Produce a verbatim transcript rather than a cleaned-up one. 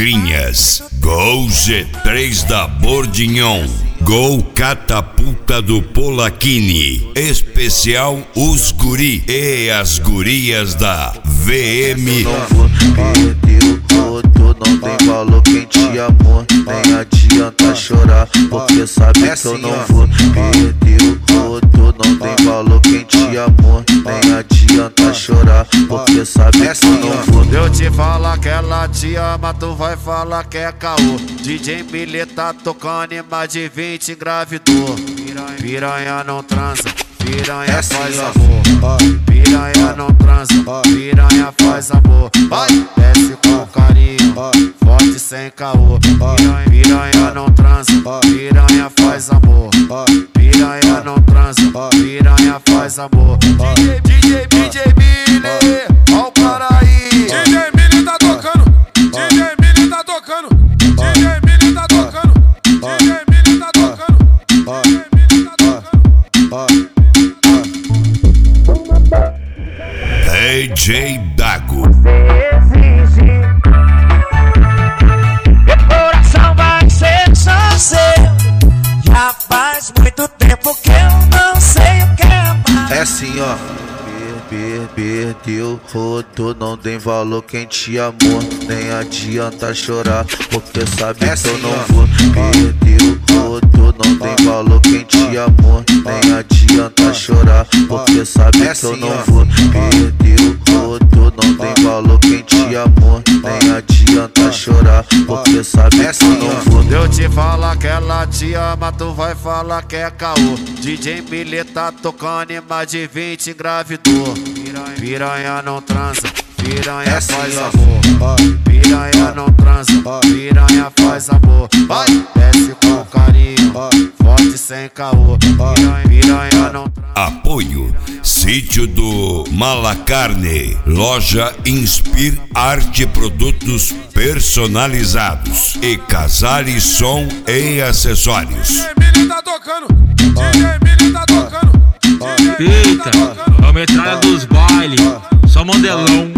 magrinhas. Gol G três da Bordignon. Gol Catapulta do Polacchini. Especial os guri e as gurias da V M. Não vou perder o rodo, não tem valor quem te amou. Nem adianta chorar, porque sabe que eu não vou perder o rodo, não tem valor quem te amou. Nem adianta chorar, porque sabe que eu não vou. Eu te falar que ela te ama, tu vai falar que é caô. D J Mille tá tocando e mais de vinte engravidou. Piranha não transa, piranha faz amor. Piranha não transa, piranha faz amor. Vai, desce com carinho, forte sem caô. Piranha não transa, piranha faz amor. Piranha não transa, piranha faz amor. D J, D J Mille, ó o cara aí. D J Mille tá tocando, D J Mille tá tocando, D J Mille tá tocando, D J Mille tá tocando, D J Mille tá tocando. D J Dago. Exige, meu coração vai ser só seu. Já faz muito tempo que eu não sei o que é mais. É assim, ó. Perdeu, rodo, não tem valor quem te amou. Nem adianta chorar, porque sabe que eu não vou perder o rodo, não tem valor quem te amou. Nem adianta chorar, porque sabe que eu não vou perder o rodo, não tem valor quem te amou. Nem adianta chorar, porque sabe que eu não vou. Eu te falar que ela te ama, tu vai falar que é caô. D J Mille tá tocando e mais de vinte engravidou. Piranha não transa, piranha faz amor. Piranha não transa, piranha faz amor. Vai, desce com carinho, forte sem caô. Piranha não transa. Apoio Sítio do Malacarne. Loja Inspir Arte, produtos personalizados e Casale Som e Acessórios. D J Mille tá tocando, D J Mille tá tocando. Eita, a metralha dos bailes, só modelão.